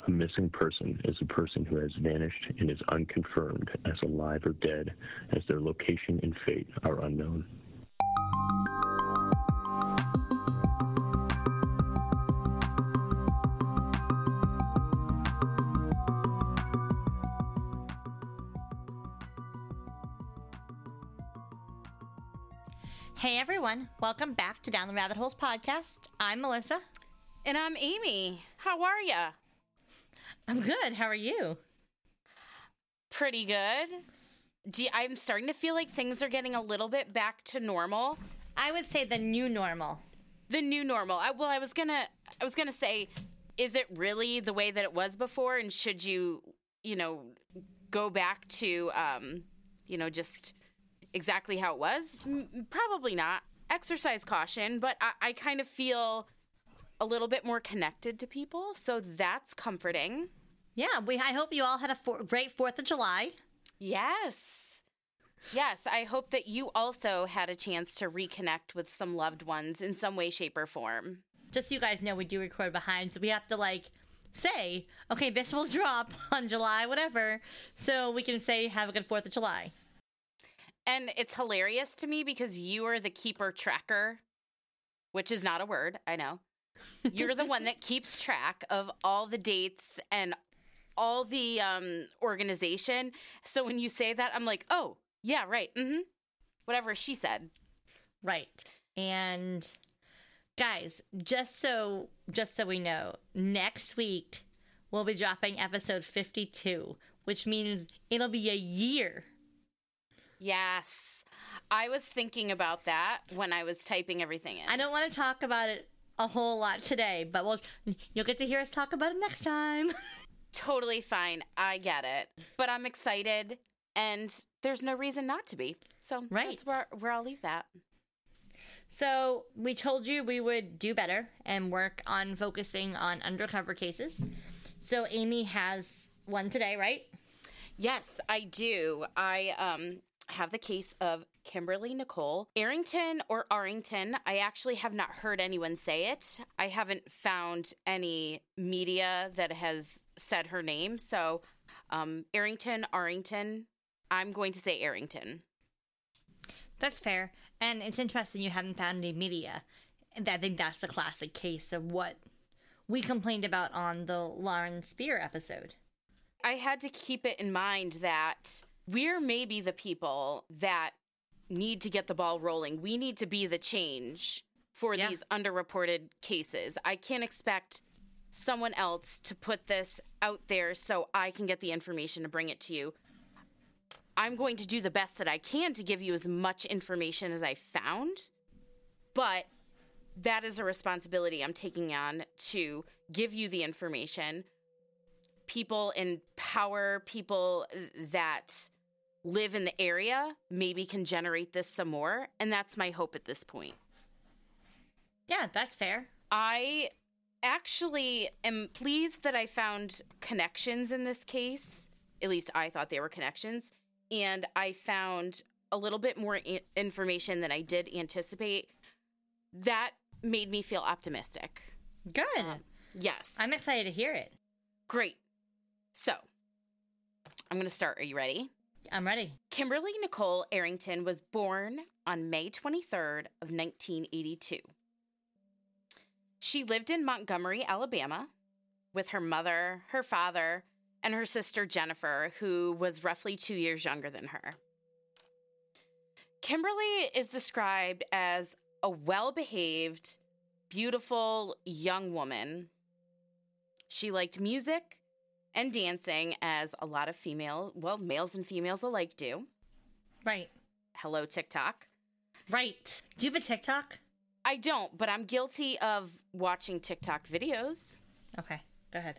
A missing person is a person who has vanished and is unconfirmed as alive or dead, as their location and fate are unknown. Hey everyone, welcome back to Down the Rabbit Holes podcast. I'm Melissa. And I'm Amy. How are ya? I'm good. How are you? Pretty good. I'm starting to feel like things are getting a little bit back to normal. I would say the new normal. The new normal. I was gonna say, is it really the way that it was before? And should you go back to, just exactly how it was? Probably not. Exercise caution, but I kind of feel a little bit more connected to people, so that's comforting. Yeah, I hope you all had a great 4th of July. Yes, I hope that you also had a chance to reconnect with some loved ones in some way, shape, or form. Just so you guys know, we do record behind, so we have to, say, okay, this will drop on July, whatever, so we can say, have a good 4th of July. And it's hilarious to me because you are the keeper tracker, which is not a word, I know. You're the one that keeps track of all the dates and all the organization. So when you say that, I'm like, oh, yeah, right. Mm-hmm. Whatever she said. Right. And guys, just so we know, next week we'll be dropping episode 52, which means it'll be a year. Yes. I was thinking about that when I was typing everything in. I don't want to talk about it a whole lot today, but you'll get to hear us talk about it next time. Totally fine. I get it. But I'm excited, and there's no reason not to be. So That's where I'll leave that. So we told you we would do better and work on focusing on undercover cases. So Amy has one today, right? Yes, I do. I have the case of Kimberly Nicole Arrington or Arrington. I actually have not heard anyone say it. I haven't found any media that has said her name. So Arrington. I'm going to say Arrington. That's fair. And it's interesting you haven't found any media. I think that's the classic case of what we complained about on the Lauren Spear episode. I had to keep it in mind that we're maybe the people that need to get the ball rolling. We need to be the change for these underreported cases. I can't expect someone else to put this out there so I can get the information to bring it to you. I'm going to do the best that I can to give you as much information as I found, but that is a responsibility I'm taking on to give you the information. People in power, people that live in the area, maybe can generate this some more. And that's my hope at this point. Yeah, that's fair. I actually am pleased that I found connections in this case. At least I thought they were connections. And I found a little bit more information than I did anticipate. That made me feel optimistic. Good. Yes. I'm excited to hear it. Great. So, I'm going to start. Are you ready? I'm ready. Kimberly Nicole Arrington was born on May 23rd of 1982. She lived in Montgomery, Alabama, with her mother, her father, and her sister Jennifer, who was roughly 2 years younger than her. Kimberly is described as a well-behaved, beautiful young woman. She liked music and dancing, as a lot of males and females alike do. Right. Hello, TikTok. Right. Do you have a TikTok? I don't, but I'm guilty of watching TikTok videos. Okay, go ahead.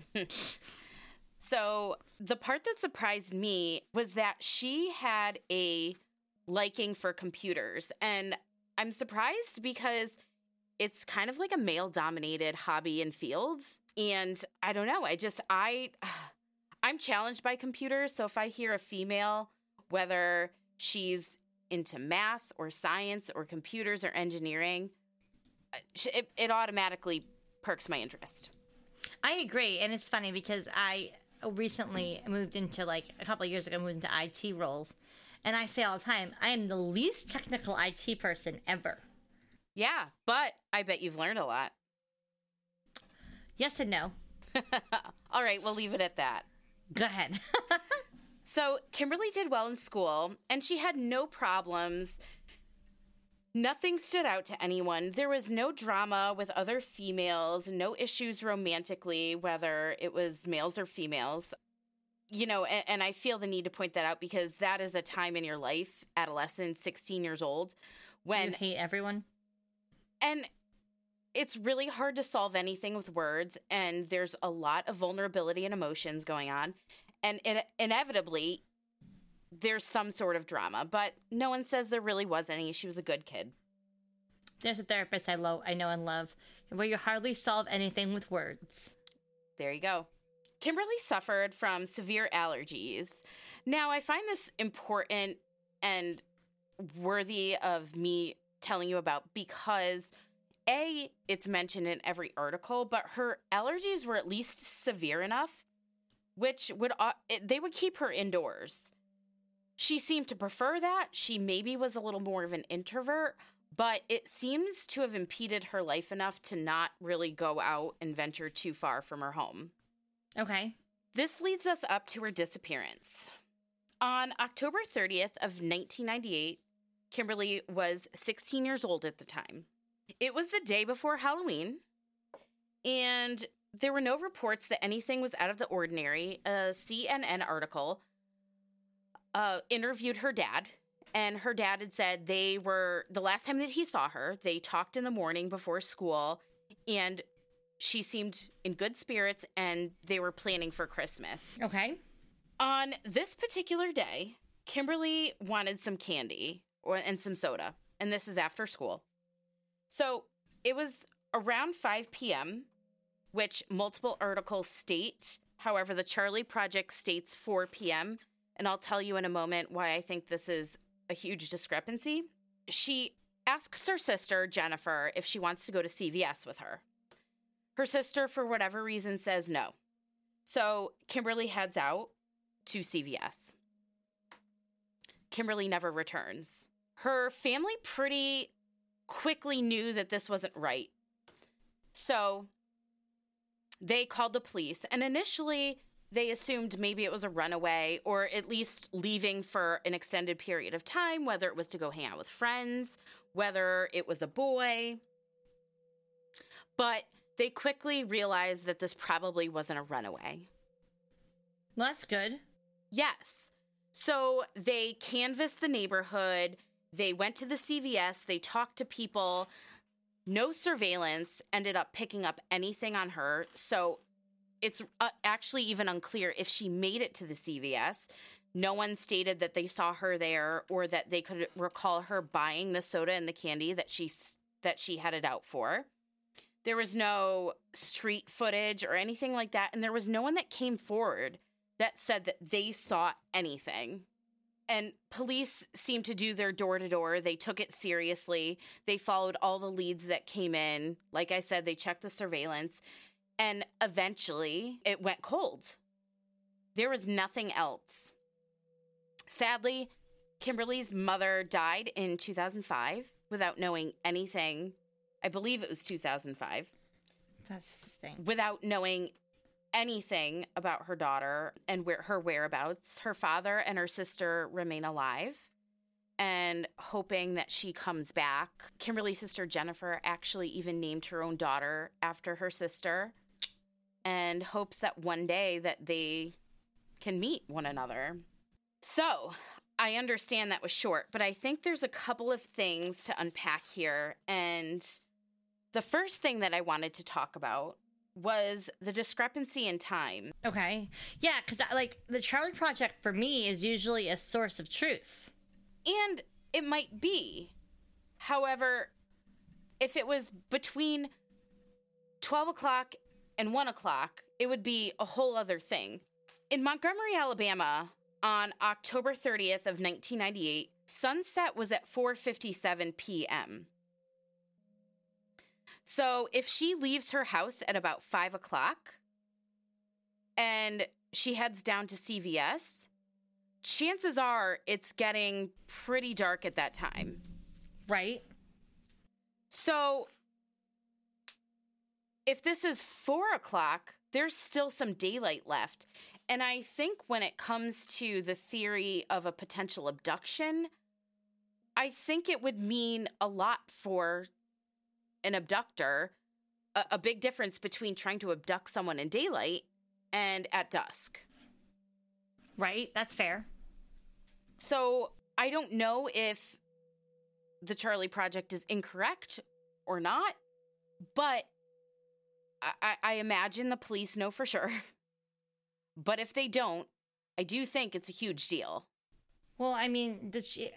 So the part that surprised me was that she had a liking for computers. And I'm surprised because it's kind of like a male-dominated hobby and field. And I don't know. I'm challenged by computers. So if I hear a female, whether she's into math or science or computers or engineering, it automatically perks my interest. I agree. And it's funny because I recently moved into, like, a couple of years ago, moved into IT roles. And I say all the time, I am the least technical IT person ever. Yeah, but I bet you've learned a lot. Yes and no. All right, we'll leave it at that. Go ahead. So Kimberly did well in school, and she had no problems. Nothing stood out to anyone. There was no drama with other females, no issues romantically, whether it was males or females. You know, and I feel the need to point that out because that is a time in your life, adolescent, 16 years old, when you hate everyone. And it's really hard to solve anything with words, and there's a lot of vulnerability and emotions going on. And inevitably, there's some sort of drama, but no one says there really was any. She was a good kid. There's a therapist I know and love, where you hardly solve anything with words. There you go. Kimberly suffered from severe allergies. Now, I find this important and worthy of me telling you about because, A, it's mentioned in every article, but her allergies were at least severe enough, which they would keep her indoors. She seemed to prefer that. She maybe was a little more of an introvert, but it seems to have impeded her life enough to not really go out and venture too far from her home. Okay. This leads us up to her disappearance. On October 30th of 1998, Kimberly was 16 years old at the time. It was the day before Halloween, and there were no reports that anything was out of the ordinary. A CNN article interviewed her dad, and her dad had said the last time that he saw her, they talked in the morning before school, and she seemed in good spirits, and they were planning for Christmas. Okay. On this particular day, Kimberly wanted some candy and some soda, and this is after school. So it was around 5 p.m., which multiple articles state. However, the Charlie Project states 4 p.m., and I'll tell you in a moment why I think this is a huge discrepancy. She asks her sister, Jennifer, if she wants to go to CVS with her. Her sister, for whatever reason, says no. So Kimberly heads out to CVS. Kimberly never returns. Her family pretty quickly knew that this wasn't right. So they called the police, and initially they assumed maybe it was a runaway or at least leaving for an extended period of time, whether it was to go hang out with friends, whether it was a boy. But they quickly realized that this probably wasn't a runaway. Well, that's good. Yes. So they canvassed the neighborhood. They went to the CVS. They talked to people. No surveillance ended up picking up anything on her. So it's actually even unclear if she made it to the CVS. No one stated that they saw her there or that they could recall her buying the soda and the candy that she headed out for. There was no street footage or anything like that. And there was no one that came forward that said that they saw anything. And police seemed to do their door-to-door. They took it seriously. They followed all the leads that came in. Like I said, they checked the surveillance. And eventually, it went cold. There was nothing else. Sadly, Kimberly's mother died in 2005 without knowing anything. I believe it was 2005. That's stinks. Without knowing anything about her daughter and her whereabouts. Her father and her sister remain alive and hoping that she comes back. Kimberly's sister Jennifer actually even named her own daughter after her sister and hopes that one day that they can meet one another. So I understand that was short, but I think there's a couple of things to unpack here. And the first thing that I wanted to talk about was the discrepancy in time. Okay. Yeah, because like the Charlie Project for me is usually a source of truth. And it might be. However, if it was between 12 o'clock and 1 o'clock, it would be a whole other thing. In Montgomery, Alabama, on October 30th of 1998, sunset was at 4:57 p.m. So if she leaves her house at about 5 o'clock, and she heads down to CVS, chances are it's getting pretty dark at that time. Right. So if this is 4:00, there's still some daylight left. And I think when it comes to the theory of a potential abduction, I think it would mean a lot for an abductor, a big difference between trying to abduct someone in daylight and at dusk. Right, that's fair. So I don't know if the Charlie Project is incorrect or not, but I imagine the police know for sure. But if they don't, I do think it's a huge deal. Well, I mean,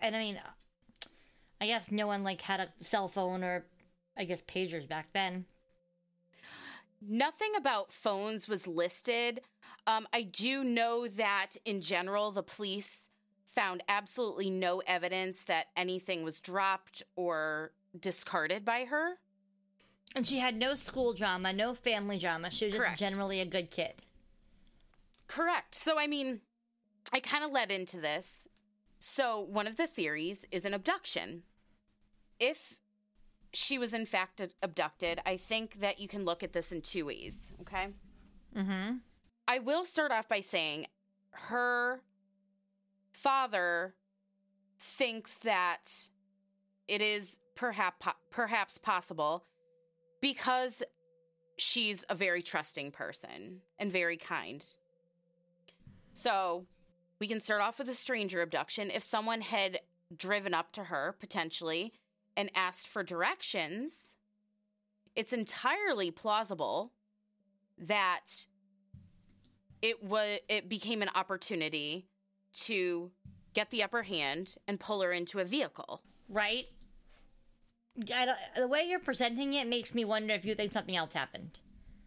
I guess no one like had a cell phone or I guess pagers back then. Nothing about phones was listed. I do know that in general, the police found absolutely no evidence that anything was dropped or discarded by her. And she had no school drama, no family drama. She was just Correct. generally a good kid. Correct. So, I mean, I kind of led into this. So, one of the theories is an abduction. If she was in fact abducted, I think that you can look at this in two ways, okay? Mm-hmm. I will start off by saying her father thinks that it is perhaps possible because she's a very trusting person and very kind. So we can start off with a stranger abduction. If someone had driven up to her, potentially, and asked for directions, it's entirely plausible that it became an opportunity to get the upper hand and pull her into a vehicle. Right? The way you're presenting it makes me wonder if you think something else happened.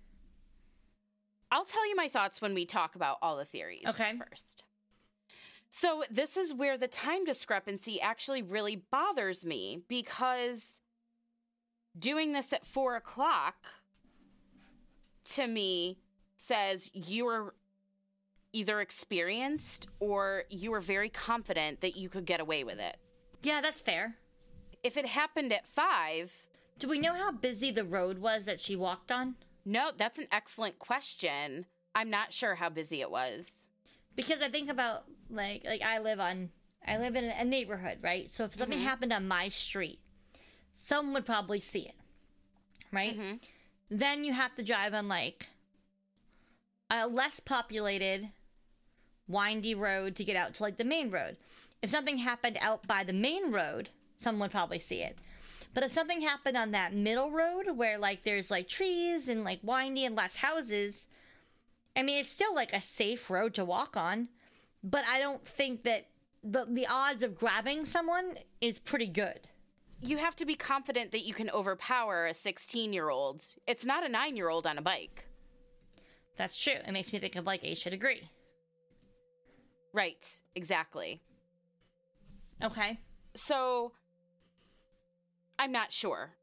I'll tell you my thoughts when we talk about all the theories first. So this is where the time discrepancy actually really bothers me, because doing this at 4:00 to me says you were either experienced or you were very confident that you could get away with it. Yeah, that's fair. If it happened at 5... Do we know how busy the road was that she walked on? No, that's an excellent question. I'm not sure how busy it was. Because I think about, like I live in a neighborhood, right? So if something happened on my street, someone would probably see it, right? Mm-hmm. Then you have to drive on, like, a less populated, windy road to get out to, like, the main road. If something happened out by the main road, someone would probably see it. But if something happened on that middle road where, like, there's, like, trees and, like, windy and less houses, I mean, it's still, like, a safe road to walk on. But I don't think that the odds of grabbing someone is pretty good. You have to be confident that you can overpower a 16-year-old. It's not a 9-year-old on a bike. That's true. It makes me think of, like, Ace Should Agree. Right. Exactly. Okay. So I'm not sure.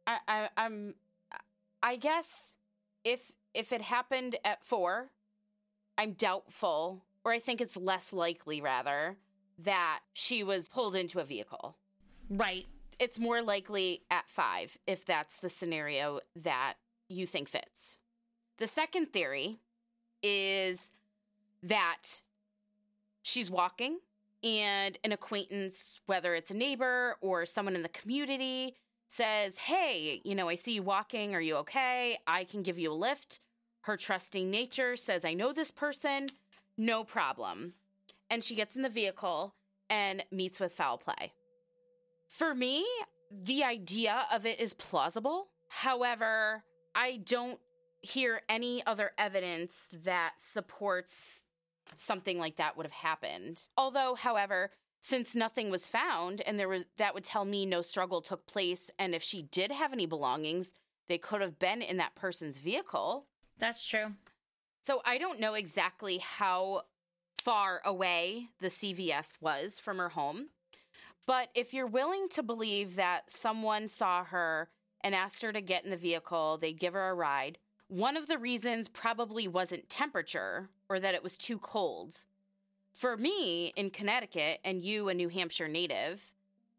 I guess if it happened at 4, I'm doubtful, or I think it's less likely, rather, that she was pulled into a vehicle. Right. It's more likely at 5, if that's the scenario that you think fits. The second theory is that she's walking and an acquaintance, whether it's a neighbor or someone in the community, says, hey, I see you walking. Are you okay? I can give you a lift. Her trusting nature says, I know this person. No problem. And she gets in the vehicle and meets with foul play. For me, the idea of it is plausible. However, I don't hear any other evidence that supports something like that would have happened. Although, however, since nothing was found and that would tell me no struggle took place, and if she did have any belongings, they could have been in that person's vehicle. That's true. So I don't know exactly how far away the CVS was from her home. But if you're willing to believe that someone saw her and asked her to get in the vehicle, they'd give her a ride, One of the reasons probably wasn't temperature or that it was too cold. For me, in Connecticut, and you, a New Hampshire native,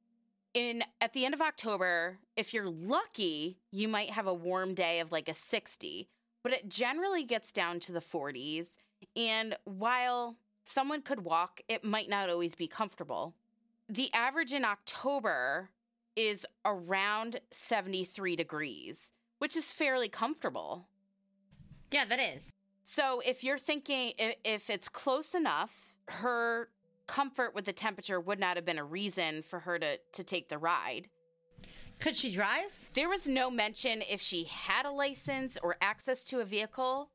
at the end of October, if you're lucky, you might have a warm day of like a 60, but it generally gets down to the 40s. And while someone could walk, it might not always be comfortable. The average in October is around 73 degrees, which is fairly comfortable. Yeah, that is. So if you're thinking, if it's close enough, her comfort with the temperature would not have been a reason for her to take the ride. Could she drive? There was no mention if she had a license or access to a vehicle.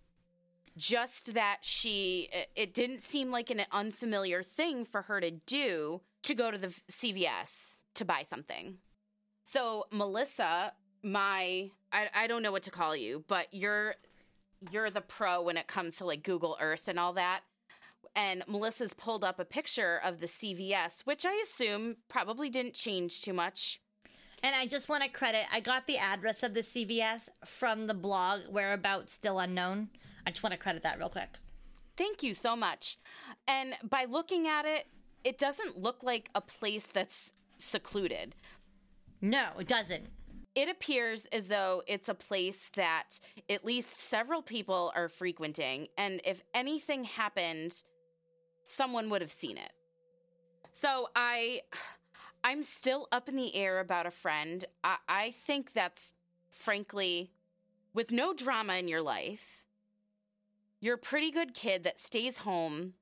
Just that it didn't seem like an unfamiliar thing for her to do to go to the CVS to buy something. So Melissa, I don't know what to call you, but you're the pro when it comes to like Google Earth and all that. And Melissa's pulled up a picture of the CVS, which I assume probably didn't change too much. And I just want to credit, I got the address of the CVS from the blog Whereabouts Still Unknown. I just want to credit that real quick. Thank you so much. And by looking at it, it doesn't look like a place that's secluded. No, it doesn't. It appears as though it's a place that at least several people are frequenting. And if anything happened, someone would have seen it. So I'm still up in the air about a friend. I think that's, frankly, with no drama in your life, you're a pretty good kid that stays home.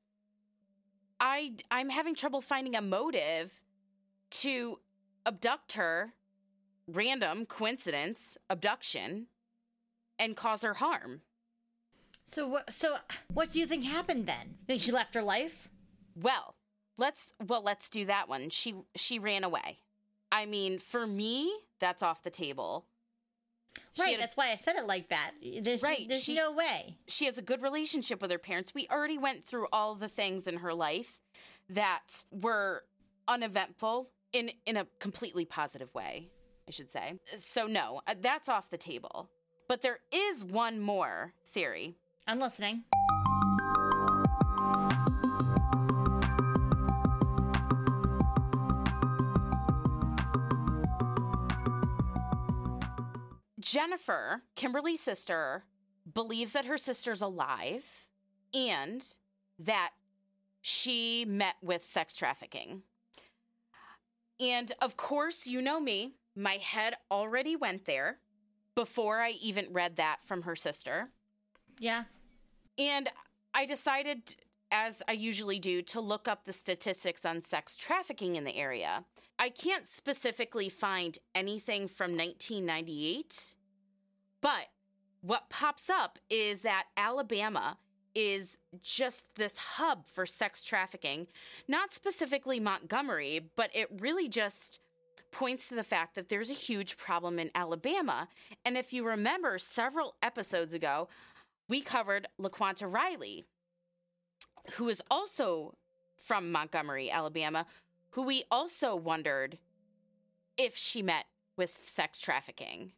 I'm having trouble finding a motive to abduct her, random coincidence, abduction, and cause her harm. So what do you think happened then? Think she left her life? Well, let's do that one. She ran away. I mean, for me, that's off the table. Right, that's why I said it like that. There's no way. She has a good relationship with her parents. We already went through all the things in her life that were uneventful in a completely positive way, I should say. So no, that's off the table. But there is one more theory. I'm listening. Jennifer, Kimberly's sister, believes that her sister's alive and that she met with sex trafficking. And of course, you know me, my head already went there before I even read that from her sister. Yeah. And I decided, as I usually do, to look up the statistics on sex trafficking in the area. I can't specifically find anything from 1998, but what pops up is that Alabama is just this hub for sex trafficking, not specifically Montgomery, but it really just points to the fact that there's a huge problem in Alabama. And if you remember several episodes ago, we covered LaQuanta Riley, who is also from Montgomery, Alabama, who we also wondered if she met with sex trafficking.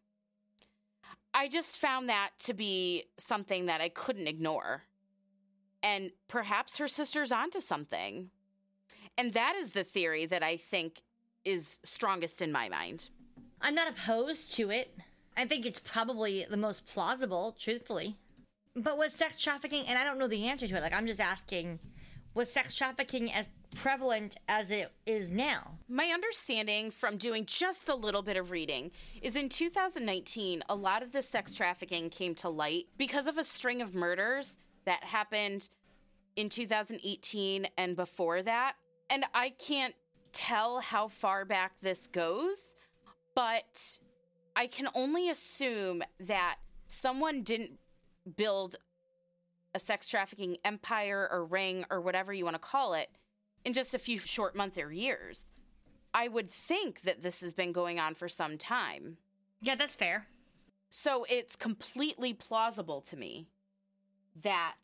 I just found that to be something that I couldn't ignore. And perhaps her sister's onto something. And that is the theory that I think is strongest in my mind. I'm not opposed to it. I think it's probably the most plausible, truthfully. But was sex trafficking, and I don't know the answer to it, like I'm just asking, was sex trafficking as prevalent as it is now? My understanding from doing just a little bit of reading is in 2019, a lot of the sex trafficking came to light because of a string of murders that happened in 2018 and before that. And I can't tell how far back this goes, but I can only assume that someone didn't build a sex trafficking empire or ring or whatever you want to call it in just a few short months or years. I would think that this has been going on for some time. Yeah, that's fair. So it's completely plausible to me that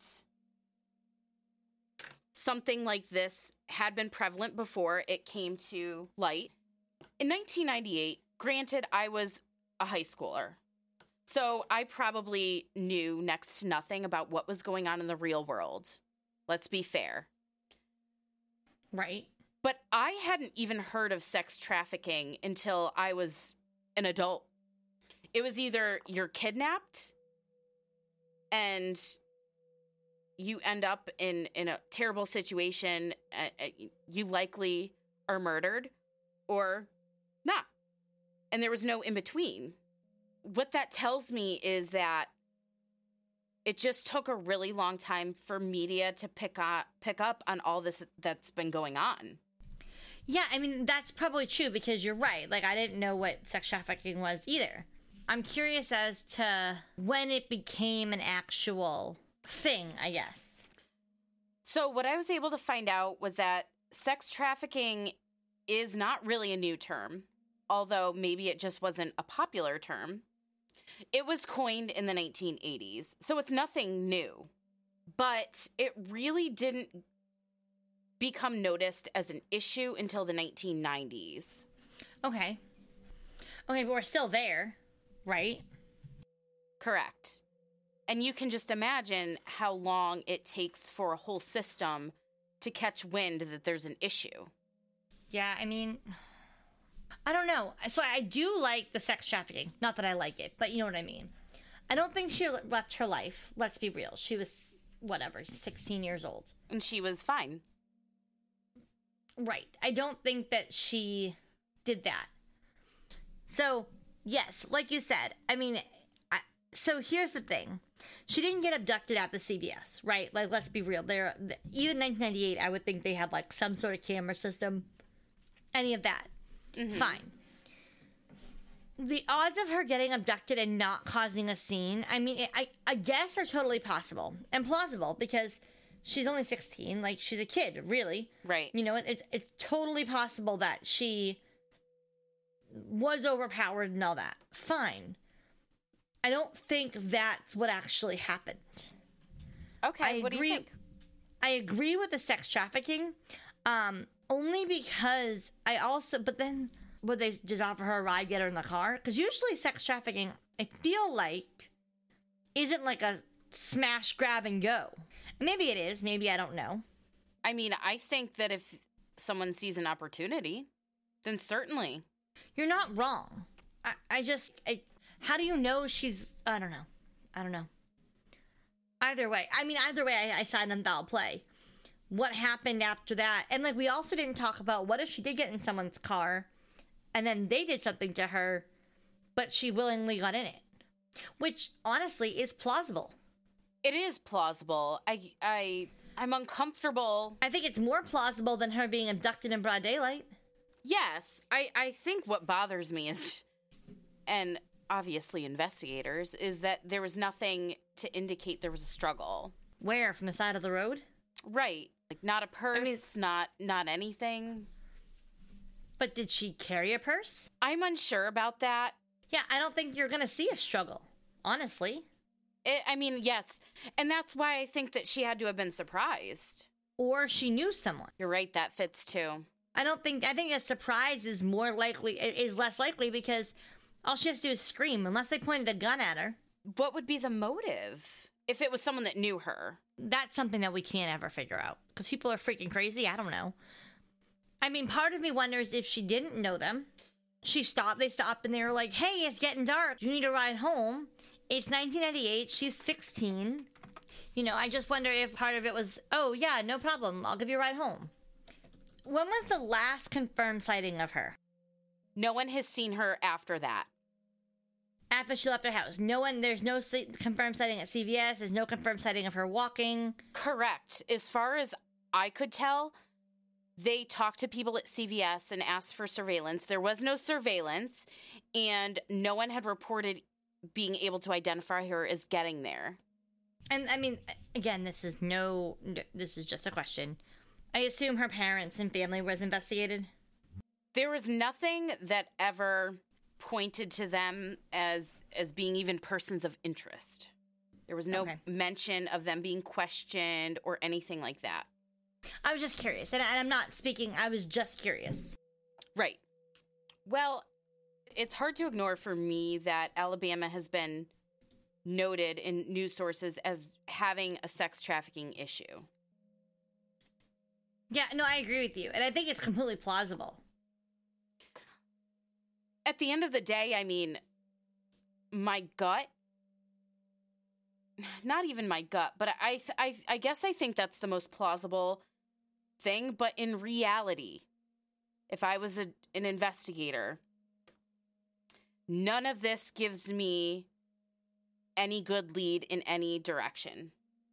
something like this had been prevalent before it came to light. In 1998, granted, I was a high schooler, So I probably knew next to nothing about what was going on in the real world. Let's be fair. Right. But I hadn't even heard of sex trafficking until I was an adult. It was either you're kidnapped and you end up in a terrible situation, you likely are murdered, or not. And there was no in between. What that tells me is that it just took a really long time for media to pick up on all this that's been going on. Yeah, I mean, that's probably true because you're right. Like, I didn't know what sex trafficking was either. I'm curious as to when it became an actual thing, I guess. So what I was able to find out was that sex trafficking is not really a new term, although maybe it just wasn't a popular term. It was coined in the 1980s, so it's nothing new. But it really didn't become noticed as an issue until the 1990s. Okay, but we're still there, right? Correct. And you can just imagine how long it takes for a whole system to catch wind that there's an issue. Yeah, I mean, I don't know. So I do like the sex trafficking. Not that I like it, but you know what I mean. I don't think she left her life. Let's be real. She was, 16 years old. And she was fine. Right. I don't think that she did that. So, yes, like you said, I mean, so here's the thing. She didn't get abducted at the CVS, right? Like, let's be real. Even 1998, I would think they had, like, some sort of camera system. Any of that. Mm-hmm. Fine. The odds of her getting abducted and not causing a scene, I mean, I guess are totally possible and plausible because she's only 16. Like, she's a kid, really. Right. You know, it's totally possible that she was overpowered and all that. Fine. I don't think that's what actually happened. Okay, what do you think? I agree with the sex trafficking, only because but then would they just offer her a ride, get her in the car? Because usually sex trafficking, I feel like, isn't like a smash, grab, and go. Maybe it is. Maybe I don't know. I mean, I think that if someone sees an opportunity, then certainly. You're not wrong. How do you know she's... I don't know. Either way. I signed on foul play. What happened after that? And, like, we also didn't talk about what if she did get in someone's car and then they did something to her, but she willingly got in it. Which, honestly, is plausible. It is plausible. I'm uncomfortable. I think it's more plausible than her being abducted in broad daylight. Yes. I think what bothers me is... And... obviously investigators, is that there was nothing to indicate there was a struggle. Where? From the side of the road? Right. Like, not a purse, not anything. But did she carry a purse? I'm unsure about that. Yeah, I don't think you're going to see a struggle, honestly. I mean, yes. And that's why I think that she had to have been surprised. Or she knew someone. You're right, that fits too. I think a surprise is less likely because... all she has to do is scream, unless they pointed a gun at her. What would be the motive? If it was someone that knew her. That's something that we can't ever figure out. Because people are freaking crazy. I don't know. I mean, part of me wonders if she didn't know them. They stopped, and they were like, hey, it's getting dark. You need to ride home. It's 1998. She's 16. You know, I just wonder if part of it was, oh, yeah, no problem. I'll give you a ride home. When was the last confirmed sighting of her? No one has seen her after that. After she left her house. There's no confirmed sighting at CVS. There's no confirmed sighting of her walking. Correct. As far as I could tell, they talked to people at CVS and asked for surveillance. There was no surveillance, and no one had reported being able to identify her as getting there. And, I mean, again, this is just a question. I assume her parents and family was investigated? There was nothing that ever pointed to them as being even persons of interest. There was no mention of them being questioned or anything like that. I was just curious, and I'm not speaking, I was just curious. Right. Well, it's hard to ignore for me that Alabama has been noted in news sources as having a sex trafficking issue. Yeah, no, I agree with you. And I think it's completely plausible. At the end of the day, I mean, my gut, not even my gut, but I guess I think that's the most plausible thing. But in reality, if I was an investigator, none of this gives me any good lead in any direction.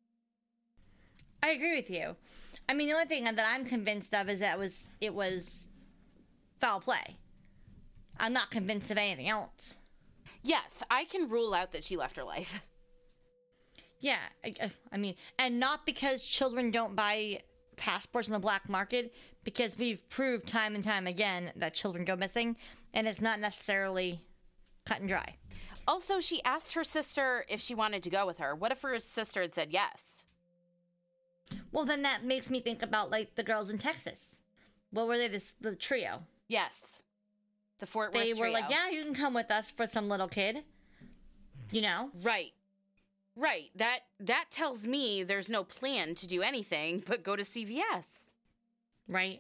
I agree with you. I mean, the only thing that I'm convinced of is that it was foul play. I'm not convinced of anything else. Yes, I can rule out that she left her life. Yeah, I mean, and not because children don't buy passports on the black market, because we've proved time and time again that children go missing, and it's not necessarily cut and dry. Also, she asked her sister if she wanted to go with her. What if her sister had said yes? Well, then that makes me think about, like, the girls in Texas. What were they, the trio? Yes. The Fort Worth trio. They were like, yeah, you can come with us for some little kid. You know? Right. Right. That tells me there's no plan to do anything but go to CVS. Right.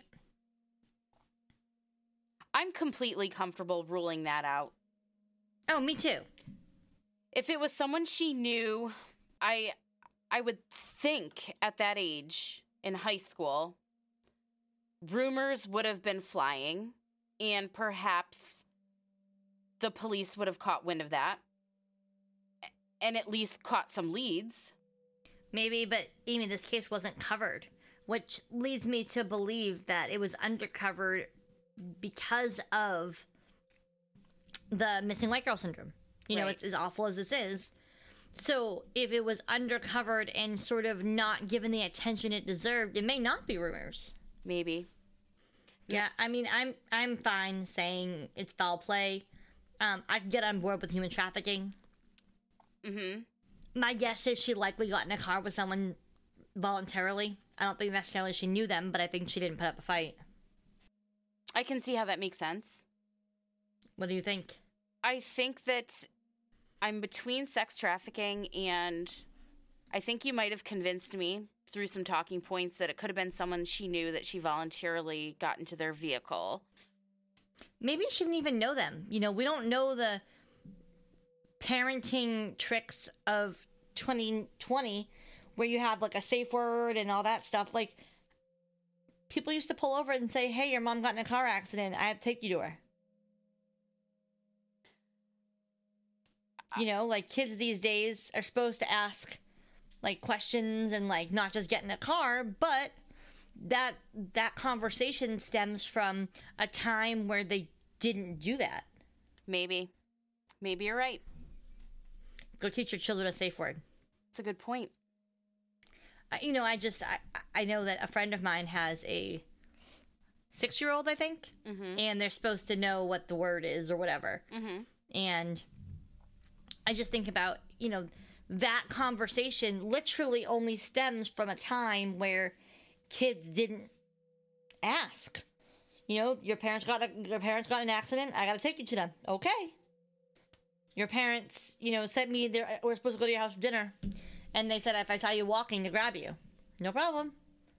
I'm completely comfortable ruling that out. Oh, me too. If it was someone she knew, I would think at that age in high school, rumors would have been flying, and perhaps the police would have caught wind of that and at least caught some leads. Maybe, but Amy, this case wasn't covered, which leads me to believe that it was undercovered because of the missing white girl syndrome. You know, it's as awful as this is. So if it was undercovered and sort of not given the attention it deserved, it may not be rumors. Maybe. Yeah, I mean, I'm fine saying it's foul play. I can get on board with human trafficking. Mm-hmm. My guess is she likely got in a car with someone voluntarily. I don't think necessarily she knew them, but I think she didn't put up a fight. I can see how that makes sense. What do you think? I think that I'm between sex trafficking and I think you might have convinced me through some talking points that it could have been someone she knew that she voluntarily got into their vehicle. Maybe she didn't even know them. You know, we don't know the parenting tricks of 2020 where you have like a safe word and all that stuff. Like, people used to pull over and say, hey, your mom got in a car accident. I have to take you to her. You know, like, kids these days are supposed to ask, like, questions and, like, not just get in a car, but that conversation stems from a time where they didn't do that. Maybe you're right. Go teach your children a safe word. That's a good point. You know, I know that a friend of mine has a 6-year-old, I think, and they're supposed to know what the word is or whatever. Mm-hmm. And I just think about, you know, that conversation literally only stems from a time where kids didn't ask. You know, your parents got in an accident. I got to take you to them. Okay. Your parents, you know, sent me there. We're supposed to go to your house for dinner, and they said if I saw you walking to grab you. No problem.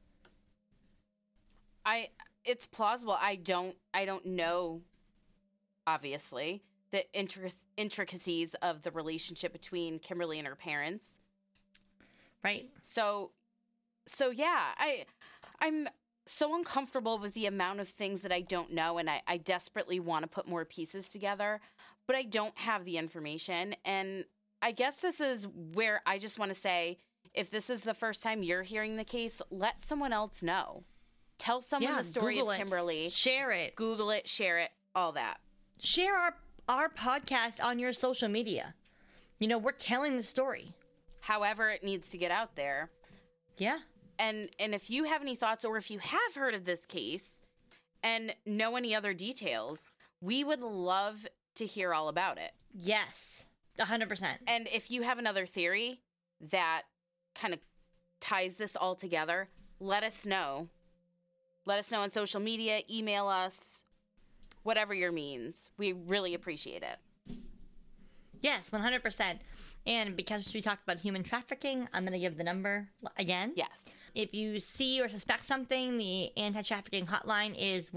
It's plausible. I don't know, obviously, the intricacies of the relationship between Kimberly and her parents. Right. So yeah, I'm so uncomfortable with the amount of things that I don't know, and I desperately want to put more pieces together, but I don't have the information. And I guess this is where I just want to say, if this is the first time you're hearing the case, let someone else know. Tell someone the story Google of Kimberly. Share it. Google it, share it, all that. Share our podcast on your social media. You know, we're telling the story. However it needs to get out there. Yeah. And if you have any thoughts, or if you have heard of this case and know any other details, we would love to hear all about it. Yes, 100%. And if you have another theory that kind of ties this all together, let us know. Let us know on social media, email us, whatever your means. We really appreciate it. Yes, 100%. And because we talked about human trafficking, I'm going to give the number again. Yes. If you see or suspect something, the anti-trafficking hotline is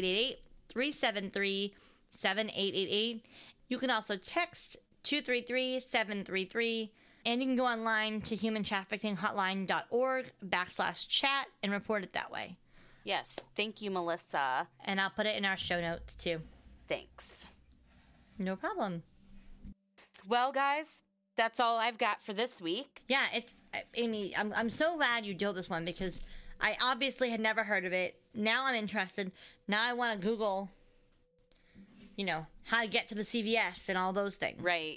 1-888-373-7888. You can also text 233-733, and you can go online to humantraffickinghotline.org/chat and report it that way. Yes. Thank you, Melissa. And I'll put it in our show notes, too. Thanks. No problem. Well, guys, that's all I've got for this week. Yeah, Amy, I'm so glad you did this one because I obviously had never heard of it. Now I'm interested. Now I want to Google, how to get to the CVS and all those things. Right.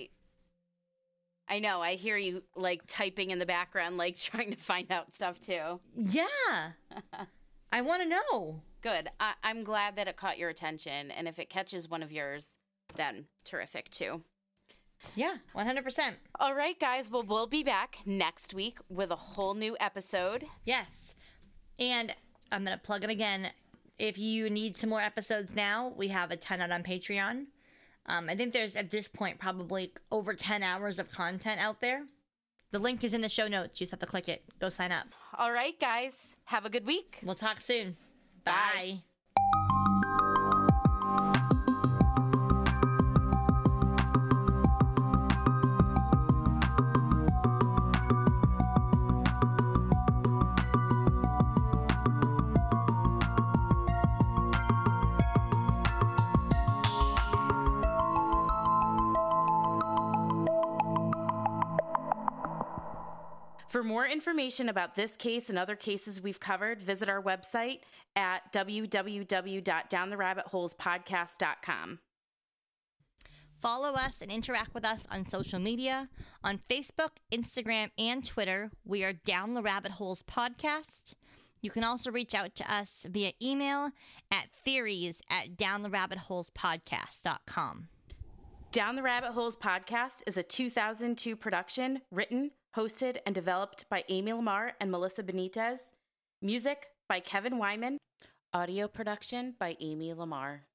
I know. I hear you, typing in the background, trying to find out stuff, too. Yeah. I want to know. Good. I'm glad that it caught your attention. And if it catches one of yours, then terrific, too. Yeah, 100%. All right, guys. Well, we'll be back next week with a whole new episode. Yes. And I'm going to plug it again. If you need some more episodes now, we have a ton out on Patreon. I think there's, at this point, probably over 10 hours of content out there. The link is in the show notes. You just have to click it. Go sign up. All right, guys. Have a good week. We'll talk soon. Bye. Bye. For more information about this case and other cases we've covered, visit our website at www.downtherabbitholespodcast.com. Follow us and interact with us on social media. On Facebook, Instagram, and Twitter, we are Down the Rabbit Holes Podcast. You can also reach out to us via email at theories@downtherabbitholespodcast.com. Down the Rabbit Holes Podcast is a 2002 production, written, hosted, and developed by Amy Lamar and Melissa Benitez. Music by Kevin Wyman. Audio production by Amy Lamar.